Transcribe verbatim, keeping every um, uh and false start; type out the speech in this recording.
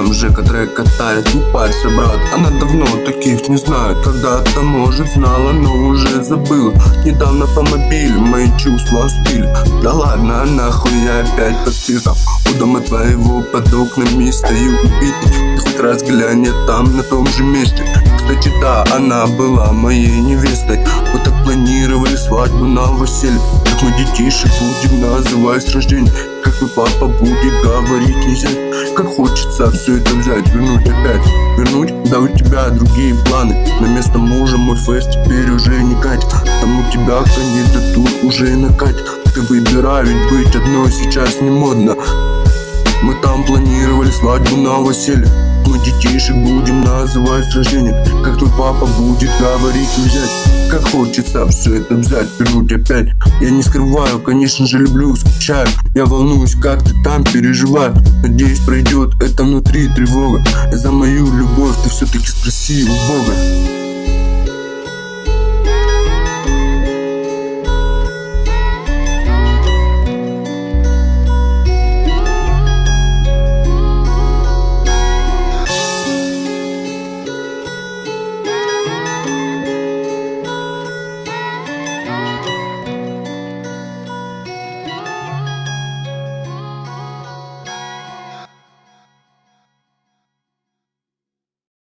эм Жека трек катает, не парься, брат. Она давно таких не знает. Когда-то, может, знала, но уже забыла. Недавно по мобилю мои чувства остыли. Да ладно, нахуй, я опять поспешал. У дома твоего под окнами стою убитый. Ты хоть раз глянь, я там, на том же месте. Кстати, да, она была моей невестой. Мы так планировали свадьбу, на новоселье. Как мы детишек будем называть с рождения. Как твой папа будет говорить нельзя. Как хочется все это взять, вернуть опять. Вернуть, да у тебя другие планы. На место мужа мой фейс теперь уже не катит. Там у тебя кандидатур уже и накатит. Ты выбирай, ведь быть одной сейчас не модно. Мы там планировали свадьбу, на новоселье. Мы детишек будем называть с рождения. Как твой папа будет говорить нельзя. Как хочется все это взять, вернуть опять. Я не скрываю, конечно же люблю, скучаю. Я волнуюсь, как ты там, переживаю. Надеюсь, пройдет это внутри тревога. За мою любовь ты все-таки спроси у Бога.